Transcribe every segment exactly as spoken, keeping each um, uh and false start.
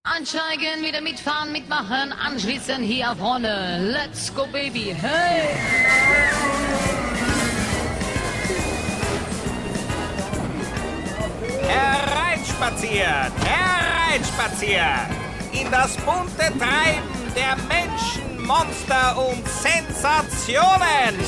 Ansteigen, wieder mitfahren, mitmachen, anschließen hier vorne. Let's go, baby, hey! Hereinspaziert, hereinspaziert! In das bunte Treiben der Menschen, Monster und Sensationen!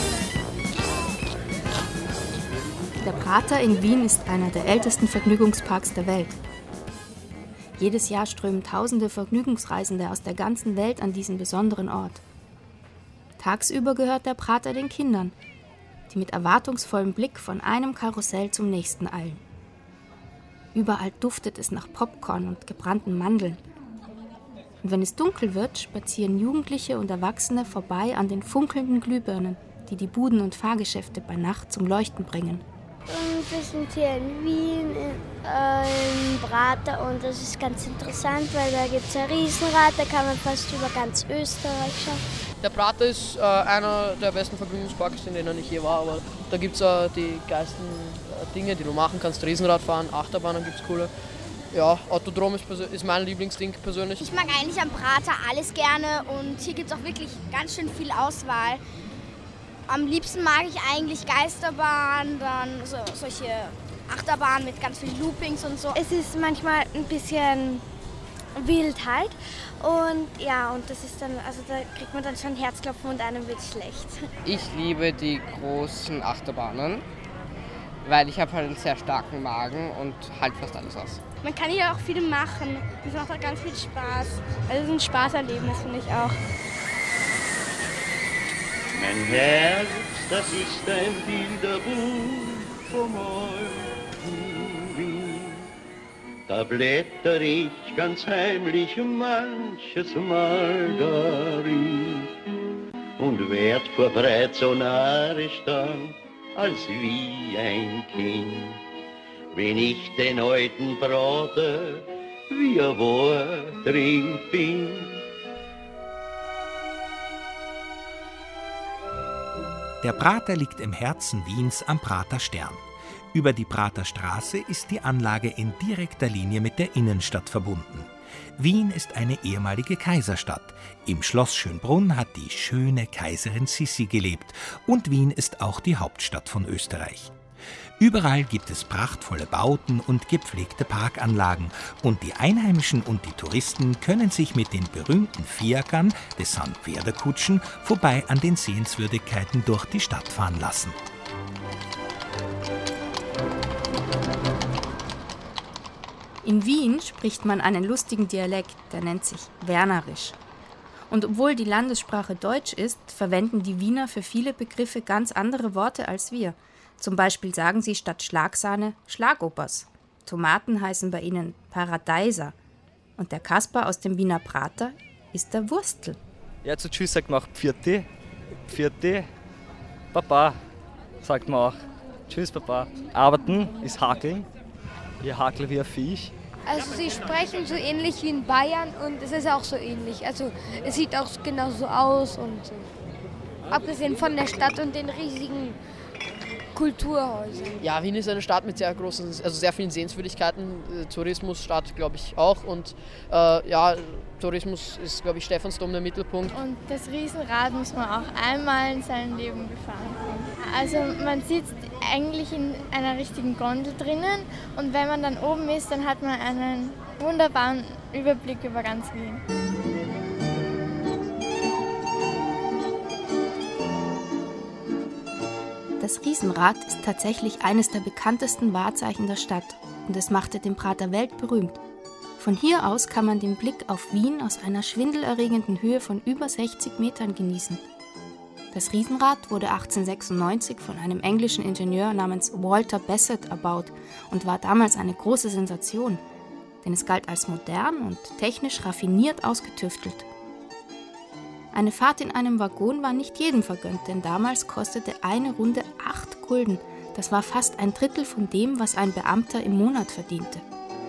Der Prater in Wien ist einer der ältesten Vergnügungsparks der Welt. Jedes Jahr strömen tausende Vergnügungsreisende aus der ganzen Welt an diesen besonderen Ort. Tagsüber gehört der Prater den Kindern, die mit erwartungsvollem Blick von einem Karussell zum nächsten eilen. Überall duftet es nach Popcorn und gebrannten Mandeln. Und wenn es dunkel wird, spazieren Jugendliche und Erwachsene vorbei an den funkelnden Glühbirnen, die die Buden und Fahrgeschäfte bei Nacht zum Leuchten bringen. Und wir sind hier in Wien, in, äh, im Prater, und das ist ganz interessant, weil da gibt es ein Riesenrad, da kann man fast über ganz Österreich schauen. Der Prater ist äh, einer der besten Vergnügungsparks, in denen ich je war, aber da gibt es äh, die geilsten äh, Dinge, die du machen kannst. Riesenrad fahren, Achterbahnen gibt es coole. Ja, Autodrom ist, ist mein Lieblingsding persönlich. Ich mag eigentlich am Prater alles gerne und hier gibt es auch wirklich ganz schön viel Auswahl. Am liebsten mag ich eigentlich Geisterbahn, dann so, solche Achterbahnen mit ganz vielen Loopings und so. Es ist manchmal ein bisschen wild halt und ja, und das ist dann, also da kriegt man dann schon Herzklopfen und einem wird schlecht. Ich liebe die großen Achterbahnen, weil ich habe halt einen sehr starken Magen und halt fast alles aus. Man kann hier auch viel machen, es macht auch ganz viel Spaß. Also es ist ein Spaßerlebnis, finde ich auch. Mein Herz, das ist ein Bilderbuch vom alten Wien. Da blätter ich ganz heimlich manches Mal darin und werd vor Freude so nahe stand, als wie ein Kind. Wenn ich den alten Prater, wie er war, drin bin. Der Prater liegt im Herzen Wiens am Praterstern. Über die Praterstraße ist die Anlage in direkter Linie mit der Innenstadt verbunden. Wien ist eine ehemalige Kaiserstadt. Im Schloss Schönbrunn hat die schöne Kaiserin Sissi gelebt und Wien ist auch die Hauptstadt von Österreich. Überall gibt es prachtvolle Bauten und gepflegte Parkanlagen und die Einheimischen und die Touristen können sich mit den berühmten Fiakern, das sind Pferdekutschen, vorbei an den Sehenswürdigkeiten durch die Stadt fahren lassen. In Wien spricht man einen lustigen Dialekt, der nennt sich Wernerisch. Und obwohl die Landessprache Deutsch ist, verwenden die Wiener für viele Begriffe ganz andere Worte als wir. Zum Beispiel sagen sie statt Schlagsahne Schlagobers. Tomaten heißen bei ihnen Paradeiser. Und der Kasper aus dem Wiener Prater ist der Wurstel. Ja, zu Tschüss sagt man auch Pfiati, Pfiati, Papa, sagt man auch. Tschüss, Papa. Arbeiten ist Hakeln. Ich hakle wie ein Viech. Also sie sprechen so ähnlich wie in Bayern und es ist auch so ähnlich. Also es sieht auch genauso aus und so. Abgesehen von der Stadt und den riesigen Kulturhäusern. Ja, Wien ist eine Stadt mit sehr großen, also sehr vielen Sehenswürdigkeiten. Tourismusstadt, glaube ich, auch. Und äh, ja, Tourismus ist, glaube ich, Stephansdom der Mittelpunkt. Und das Riesenrad muss man auch einmal in seinem Leben gefahren haben. Also man sitzt eigentlich in einer richtigen Gondel drinnen und wenn man dann oben ist, dann hat man einen wunderbaren Überblick über ganz Wien. Das Riesenrad ist tatsächlich eines der bekanntesten Wahrzeichen der Stadt und es machte den Prater weltberühmt. Von hier aus kann man den Blick auf Wien aus einer schwindelerregenden Höhe von über sechzig Metern genießen. Das Riesenrad wurde achtzehnhundertsechsundneunzig von einem englischen Ingenieur namens Walter Bassett erbaut und war damals eine große Sensation, denn es galt als modern und technisch raffiniert ausgetüftelt. Eine Fahrt in einem Waggon war nicht jedem vergönnt, denn damals kostete eine Runde acht Gulden. Das war fast ein Drittel von dem, was ein Beamter im Monat verdiente.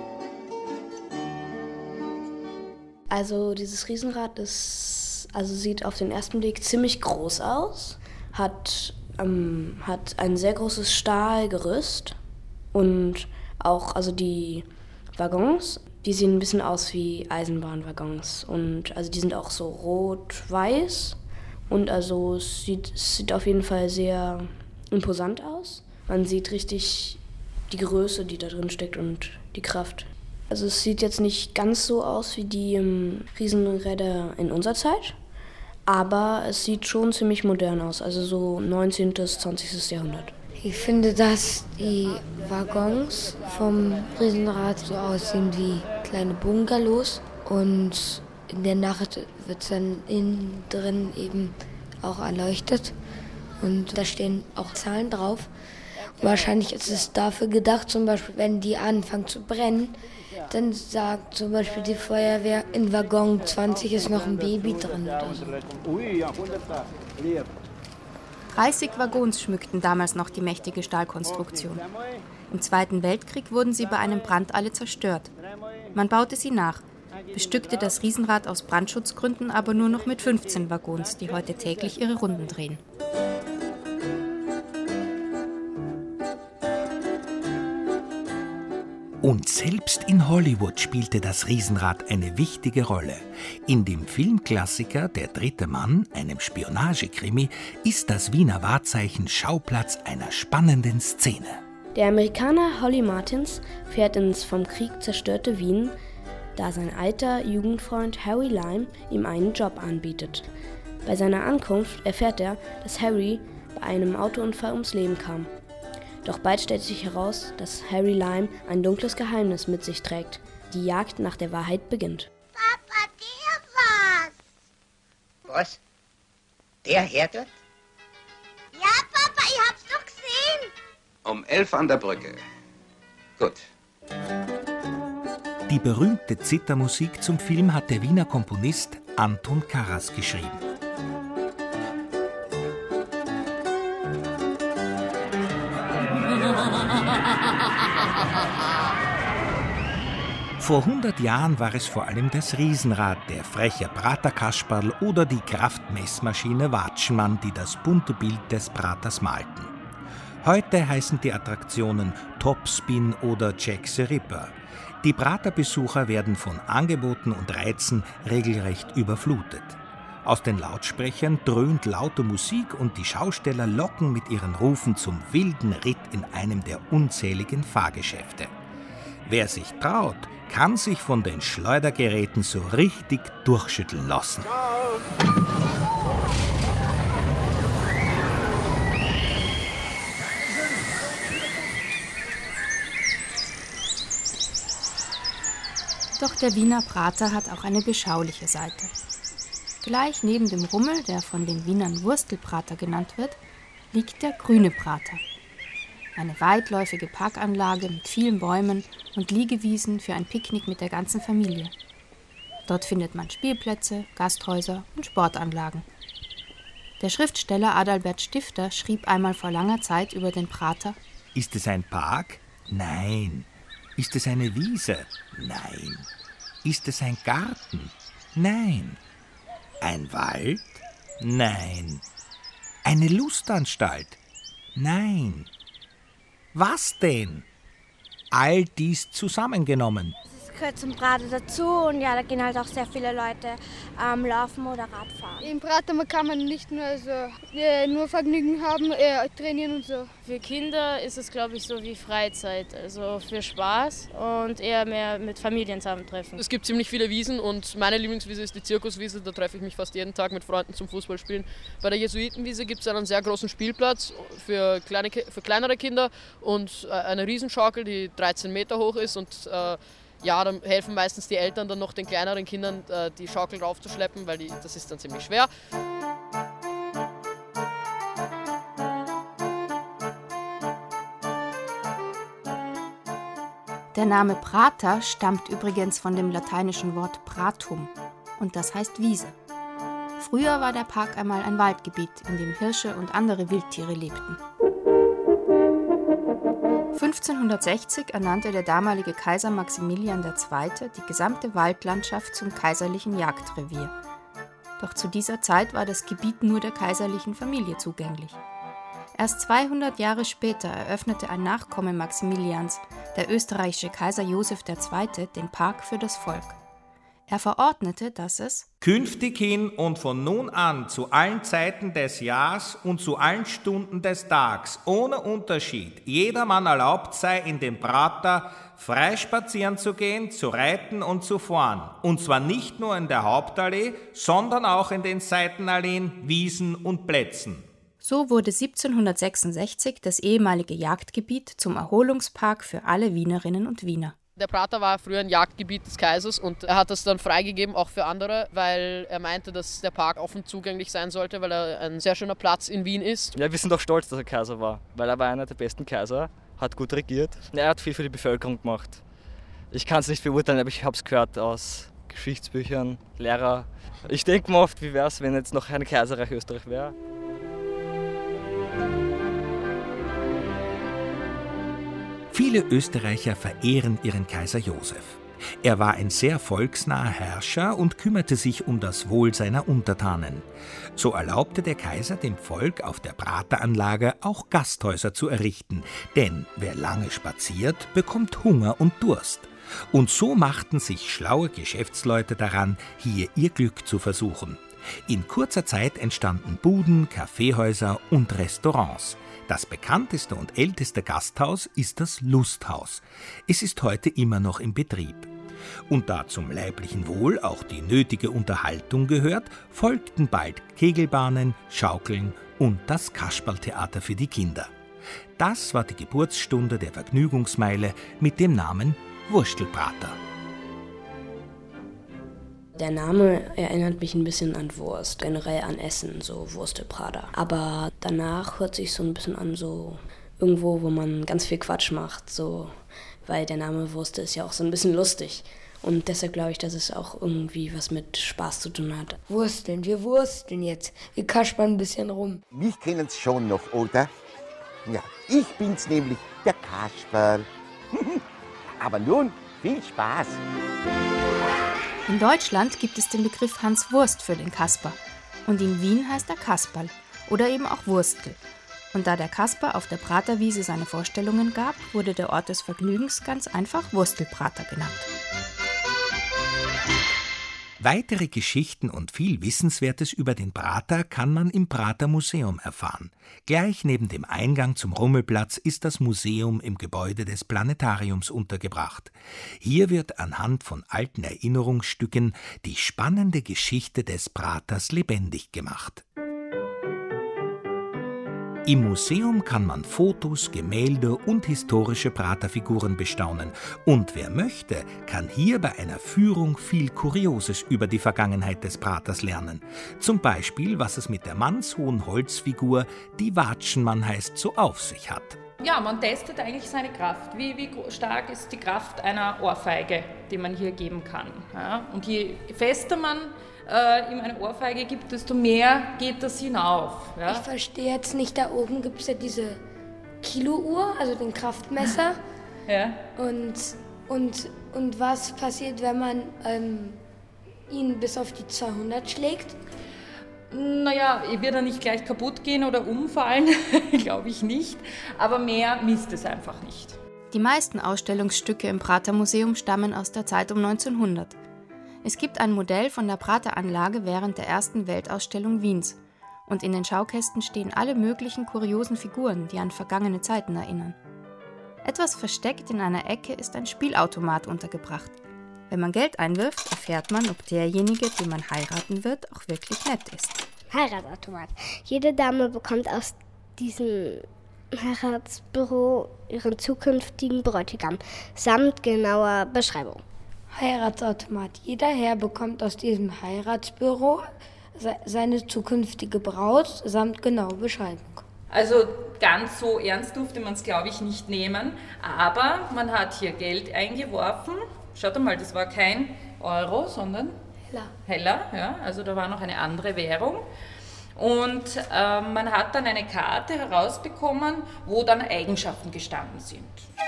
Also dieses Riesenrad ist, also sieht auf den ersten Blick ziemlich groß aus, hat, ähm, hat ein sehr großes Stahlgerüst und auch also die Waggons, Die sehen ein bisschen aus wie Eisenbahnwaggons. Und also die sind auch so rot-weiß. Und also es sieht, es sieht auf jeden Fall sehr imposant aus. Man sieht richtig die Größe, die da drin steckt und die Kraft. Also es sieht jetzt nicht ganz so aus wie die ähm, Riesenräder in unserer Zeit, aber es sieht schon ziemlich modern aus, also so neunzehnten bis zwanzigsten Jahrhundert. Ich finde, dass die Waggons vom Riesenrad so aussehen wie kleine Bungalows und in der Nacht wird es dann innen drin eben auch erleuchtet und da stehen auch Zahlen drauf. Wahrscheinlich ist es dafür gedacht, zum Beispiel, wenn die anfangen zu brennen, dann sagt zum Beispiel die Feuerwehr, in Waggon zwanzig ist noch ein Baby drin oder so. dreißig Waggons schmückten damals noch die mächtige Stahlkonstruktion. Im Zweiten Weltkrieg wurden sie bei einem Brand alle zerstört. Man baute sie nach, bestückte das Riesenrad aus Brandschutzgründen aber nur noch mit fünfzehn Waggons, die heute täglich ihre Runden drehen. Und selbst in Hollywood spielte das Riesenrad eine wichtige Rolle. In dem Filmklassiker Der dritte Mann, einem Spionagekrimi, ist das Wiener Wahrzeichen Schauplatz einer spannenden Szene. Der Amerikaner Holly Martins fährt ins vom Krieg zerstörte Wien, da sein alter Jugendfreund Harry Lime ihm einen Job anbietet. Bei seiner Ankunft erfährt er, dass Harry bei einem Autounfall ums Leben kam. Doch bald stellt sich heraus, dass Harry Lime ein dunkles Geheimnis mit sich trägt. Die Jagd nach der Wahrheit beginnt. Papa, der war's. Was? Der Herr dort? Ja, Papa, ich hab's doch gesehen. Um elf an der Brücke. Gut. Die berühmte Zithermusik zum Film hat der Wiener Komponist Anton Karas geschrieben. Vor hundert Jahren war es vor allem das Riesenrad, der freche Praterkasperl oder die Kraftmessmaschine Watschmann, die das bunte Bild des Praters malten. Heute heißen die Attraktionen Topspin oder Jack the Ripper. Die Praterbesucher werden von Angeboten und Reizen regelrecht überflutet. Aus den Lautsprechern dröhnt laute Musik und die Schausteller locken mit ihren Rufen zum wilden Ritt in einem der unzähligen Fahrgeschäfte. Wer sich traut, kann sich von den Schleudergeräten so richtig durchschütteln lassen. Doch der Wiener Prater hat auch eine beschauliche Seite. Gleich neben dem Rummel, der von den Wienern Wurstelprater genannt wird, liegt der Grüne Prater. Eine weitläufige Parkanlage mit vielen Bäumen und Liegewiesen für ein Picknick mit der ganzen Familie. Dort findet man Spielplätze, Gasthäuser und Sportanlagen. Der Schriftsteller Adalbert Stifter schrieb einmal vor langer Zeit über den Prater: Ist es ein Park? Nein. Ist es eine Wiese? Nein. Ist es ein Garten? Nein. Ein Wald? Nein. Eine Lustanstalt? Nein. Was denn? All dies zusammengenommen. Es gehört zum Prater dazu und ja, da gehen halt auch sehr viele Leute ähm, laufen oder Radfahren. Im Prater kann man nicht nur, so, äh, nur Vergnügen haben, äh, trainieren und so. Für Kinder ist es, glaube ich, so wie Freizeit, also für Spaß und eher mehr mit Familien zusammentreffen. Es gibt ziemlich viele Wiesen und meine Lieblingswiese ist die Zirkuswiese, da treffe ich mich fast jeden Tag mit Freunden zum Fußballspielen. Bei der Jesuitenwiese gibt es einen sehr großen Spielplatz für, kleine, für kleinere Kinder und eine Riesenschaukel, die dreizehn Meter hoch ist und äh, ja, dann helfen meistens die Eltern dann noch den kleineren Kindern, äh, die Schaukel raufzuschleppen, weil die, das ist dann ziemlich schwer. Der Name Prater stammt übrigens von dem lateinischen Wort pratum und das heißt Wiese. Früher war der Park einmal ein Waldgebiet, in dem Hirsche und andere Wildtiere lebten. fünfzehnhundertsechzig ernannte der damalige Kaiser Maximilian der Zweite die gesamte Waldlandschaft zum kaiserlichen Jagdrevier. Doch zu dieser Zeit war das Gebiet nur der kaiserlichen Familie zugänglich. Erst zweihundert Jahre später eröffnete ein Nachkomme Maximilians, der österreichische Kaiser Joseph der Zweite, den Park für das Volk. Er verordnete, dass es künftig hin und von nun an zu allen Zeiten des Jahres und zu allen Stunden des Tags ohne Unterschied jedermann erlaubt sei, in den Prater frei spazieren zu gehen, zu reiten und zu fahren. Und zwar nicht nur in der Hauptallee, sondern auch in den Seitenalleen, Wiesen und Plätzen. So wurde siebzehnhundertsechsundsechzig das ehemalige Jagdgebiet zum Erholungspark für alle Wienerinnen und Wiener. Der Prater war früher ein Jagdgebiet des Kaisers und er hat das dann freigegeben, auch für andere, weil er meinte, dass der Park offen zugänglich sein sollte, weil er ein sehr schöner Platz in Wien ist. Ja, wir sind auch stolz, dass er Kaiser war, weil er war einer der besten Kaiser, hat gut regiert. Er hat viel für die Bevölkerung gemacht. Ich kann es nicht beurteilen, aber ich habe es gehört aus Geschichtsbüchern, Lehrer. Ich denke mir oft, wie wäre es, wenn jetzt noch ein Kaiserreich Österreich wäre. Viele Österreicher verehren ihren Kaiser Joseph. Er war ein sehr volksnaher Herrscher und kümmerte sich um das Wohl seiner Untertanen. So erlaubte der Kaiser dem Volk auf der Prateranlage auch Gasthäuser zu errichten, denn wer lange spaziert, bekommt Hunger und Durst. Und so machten sich schlaue Geschäftsleute daran, hier ihr Glück zu versuchen. In kurzer Zeit entstanden Buden, Kaffeehäuser und Restaurants. Das bekannteste und älteste Gasthaus ist das Lusthaus. Es ist heute immer noch in Betrieb. Und da zum leiblichen Wohl auch die nötige Unterhaltung gehört, folgten bald Kegelbahnen, Schaukeln und das Kasperltheater für die Kinder. Das war die Geburtsstunde der Vergnügungsmeile mit dem Namen Wurstelprater. Der Name erinnert mich ein bisschen an Wurst, generell an Essen, so Wurstelprater. Aber danach hört sich so ein bisschen an, so irgendwo, wo man ganz viel Quatsch macht, so, weil der Name Wurstel ist ja auch so ein bisschen lustig. Und deshalb glaube ich, dass es auch irgendwie was mit Spaß zu tun hat. Wursteln, wir wursteln jetzt. Wir kaspern ein bisschen rum. Mich kennen's schon noch, oder? Ja, ich bin's nämlich, der Kasperl. Aber nun, viel Spaß. In Deutschland gibt es den Begriff Hans Wurst für den Kasper. Und in Wien heißt er Kasperl oder eben auch Wurstel. Und da der Kasper auf der Praterwiese seine Vorstellungen gab, wurde der Ort des Vergnügens ganz einfach Wurstelprater genannt. Weitere Geschichten und viel Wissenswertes über den Prater kann man im Prater Museum erfahren. Gleich neben dem Eingang zum Rummelplatz ist das Museum im Gebäude des Planetariums untergebracht. Hier wird anhand von alten Erinnerungsstücken die spannende Geschichte des Praters lebendig gemacht. Im Museum kann man Fotos, Gemälde und historische Praterfiguren bestaunen. Und wer möchte, kann hier bei einer Führung viel Kurioses über die Vergangenheit des Praters lernen. Zum Beispiel, was es mit der mannshohen Holzfigur, die Watschenmann heißt, so auf sich hat. Ja, man testet eigentlich seine Kraft. Wie, wie stark ist die Kraft einer Ohrfeige, die man hier geben kann. Ja? Und je fester man äh, ihm eine Ohrfeige gibt, desto mehr geht das hinauf. Ja? Ich verstehe jetzt nicht, da oben gibt es ja diese Kilouhr, also den Kraftmesser. Ja. Und, und, und was passiert, wenn man ähm, ihn bis auf die zweihundert schlägt? Naja, wird er nicht gleich kaputt gehen oder umfallen? Glaube ich nicht. Aber mehr misst es einfach nicht. Die meisten Ausstellungsstücke im Pratermuseum stammen aus der Zeit um neunzehnhundert. Es gibt ein Modell von der Prateranlage während der ersten Weltausstellung Wiens. Und in den Schaukästen stehen alle möglichen kuriosen Figuren, die an vergangene Zeiten erinnern. Etwas versteckt in einer Ecke ist ein Spielautomat untergebracht. Wenn man Geld einwirft, erfährt man, ob derjenige, den man heiraten wird, auch wirklich nett ist. Heiratsautomat. Jede Dame bekommt aus diesem Heiratsbüro ihren zukünftigen Bräutigam, samt genauer Beschreibung. Heiratsautomat. Jeder Herr bekommt aus diesem Heiratsbüro se- seine zukünftige Braut, samt genauer Beschreibung. Also ganz so ernst durfte man es, glaube ich, nicht nehmen. Aber man hat hier Geld eingeworfen. Schaut mal, das war kein Euro, sondern Heller. Heller, ja, also da war noch eine andere Währung. Und äh, man hat dann eine Karte herausbekommen, wo dann Eigenschaften gestanden sind.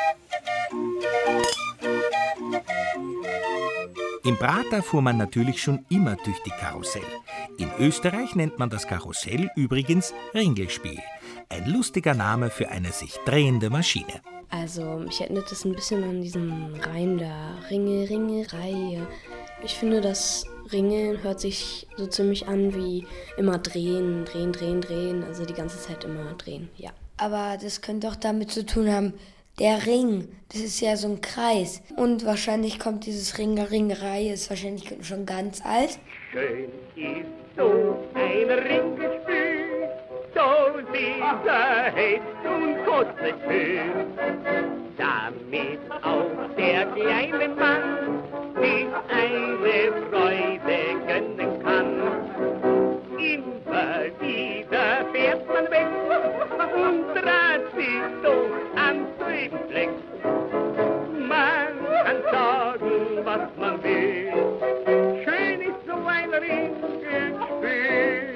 Im Prater fuhr man natürlich schon immer durch die Karussell. In Österreich nennt man das Karussell übrigens Ringelspiel. Ein lustiger Name für eine sich drehende Maschine. Also mich erinnert das ein bisschen an diesen Reim da, Ringe, Ringe, Reihe. Ich finde, das Ringeln hört sich so ziemlich an wie immer drehen, drehen, drehen, drehen, also die ganze Zeit immer drehen, ja. Aber das könnte auch damit zu tun haben, der Ring, das ist ja so ein Kreis. Und wahrscheinlich kommt dieses Ringe, Ringe, Reihe, ist wahrscheinlich schon ganz alt. Schön ist so ein Ringelspiel, so Sicherheit und kurzes Spiel, damit auch der kleine Mann sich eine Freude gönnen kann. Immer wieder fährt man weg und dreht sich doch an den Fleck. Man kann sagen, was man will, schön ist so ein Ringelspiel.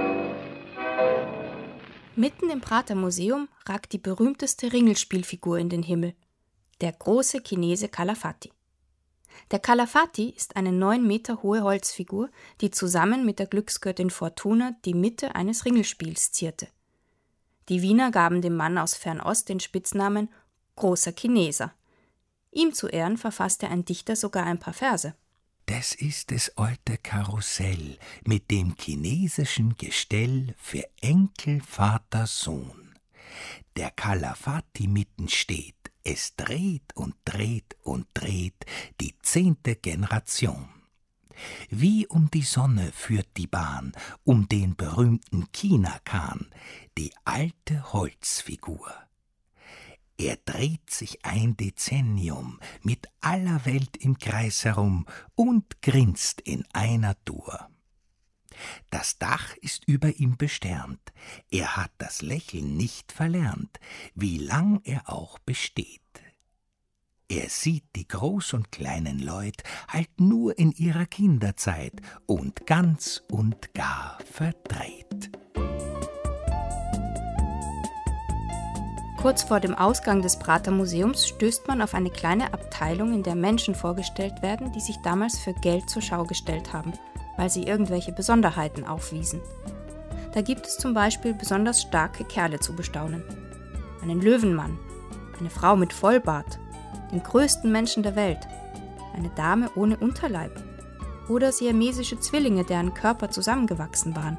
Mitten im Pratermuseum ragt die berühmteste Ringelspielfigur in den Himmel, der große Chinese Calafati. Der Calafati ist eine neun Meter hohe Holzfigur, die zusammen mit der Glücksgöttin Fortuna die Mitte eines Ringelspiels zierte. Die Wiener gaben dem Mann aus Fernost den Spitznamen Großer Chineser. Ihm zu Ehren verfasste ein Dichter sogar ein paar Verse. Das ist das alte Karussell mit dem chinesischen Gestell für Enkel, Vater, Sohn. Der Calafati mitten steht, es dreht und dreht und dreht die zehnte Generation. Wie um die Sonne führt die Bahn, um den berühmten China-Khan, die alte Holzfigur. Er dreht sich ein Dezennium mit aller Welt im Kreis herum und grinst in einer Tour. Das Dach ist über ihm besternt, er hat das Lächeln nicht verlernt, wie lang er auch besteht. Er sieht die groß und kleinen Leut halt nur in ihrer Kinderzeit und ganz und gar verdreht. Kurz vor dem Ausgang des Pratermuseums stößt man auf eine kleine Abteilung, in der Menschen vorgestellt werden, die sich damals für Geld zur Schau gestellt haben, weil sie irgendwelche Besonderheiten aufwiesen. Da gibt es zum Beispiel besonders starke Kerle zu bestaunen. Einen Löwenmann, eine Frau mit Vollbart, den größten Menschen der Welt, eine Dame ohne Unterleib oder siamesische Zwillinge, deren Körper zusammengewachsen waren.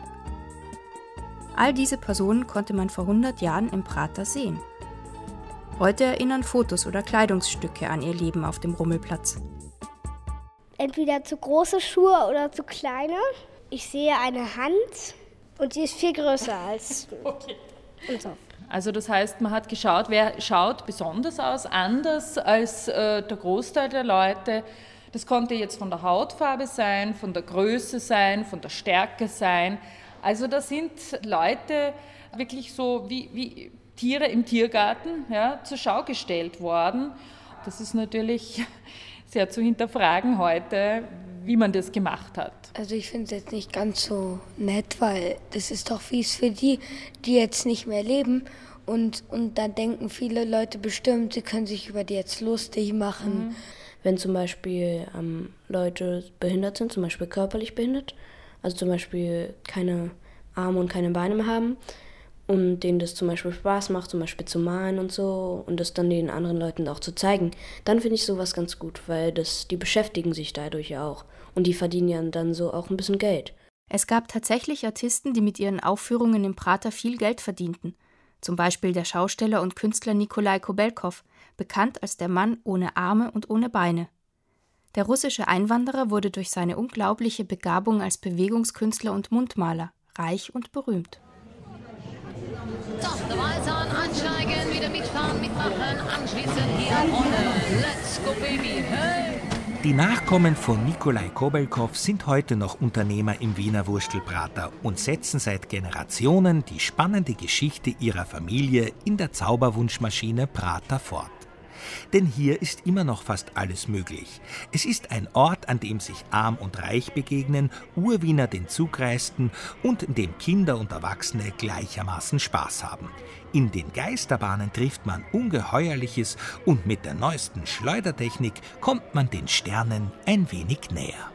All diese Personen konnte man vor hundert Jahren im Prater sehen. Heute erinnern Fotos oder Kleidungsstücke an ihr Leben auf dem Rummelplatz. Entweder zu große Schuhe oder zu kleine. Ich sehe eine Hand und die ist viel größer als okay. und so. Also das heißt, man hat geschaut, wer schaut besonders aus, anders als äh, der Großteil der Leute. Das konnte jetzt von der Hautfarbe sein, von der Größe sein, von der Stärke sein. Also da sind Leute wirklich so wie, wie Tiere im Tiergarten, ja, zur Schau gestellt worden. Das ist natürlich sehr zu hinterfragen heute, wie man das gemacht hat. Also ich finde es jetzt nicht ganz so nett, weil das ist doch fies für die, die jetzt nicht mehr leben. Und, und da denken viele Leute bestimmt, sie können sich über die jetzt lustig machen. Mhm. Wenn zum Beispiel ähm, Leute behindert sind, zum Beispiel körperlich behindert, also zum Beispiel keine Arme und keine Beine mehr haben und denen das zum Beispiel Spaß macht, zum Beispiel zu malen und so und das dann den anderen Leuten auch zu zeigen, dann finde ich sowas ganz gut, weil das, die beschäftigen sich dadurch ja auch und die verdienen ja dann so auch ein bisschen Geld. Es gab tatsächlich Artisten, die mit ihren Aufführungen im Prater viel Geld verdienten. Zum Beispiel der Schausteller und Künstler Nikolai Kobelkow, bekannt als der Mann ohne Arme und ohne Beine. Der russische Einwanderer wurde durch seine unglaubliche Begabung als Bewegungskünstler und Mundmaler reich und berühmt. Doch, dabei sein, einsteigen, wieder mitfahren, mitmachen, anschließend hier vorne. Let's go, baby, hey! Die Nachkommen von Nikolai Kobelkow sind heute noch Unternehmer im Wiener Wurstelprater und setzen seit Generationen die spannende Geschichte ihrer Familie in der Zauberwunschmaschine Prater fort. Denn hier ist immer noch fast alles möglich. Es ist ein Ort, an dem sich Arm und Reich begegnen, Urwiener den Zug reisten und in dem Kinder und Erwachsene gleichermaßen Spaß haben. In den Geisterbahnen trifft man Ungeheuerliches und mit der neuesten Schleudertechnik kommt man den Sternen ein wenig näher.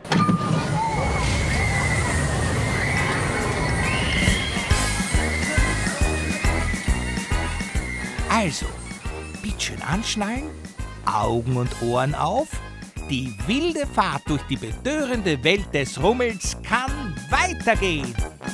Also, bitteschön anschnallen, Augen und Ohren auf. Die wilde Fahrt durch die betörende Welt des Rummels kann weitergehen.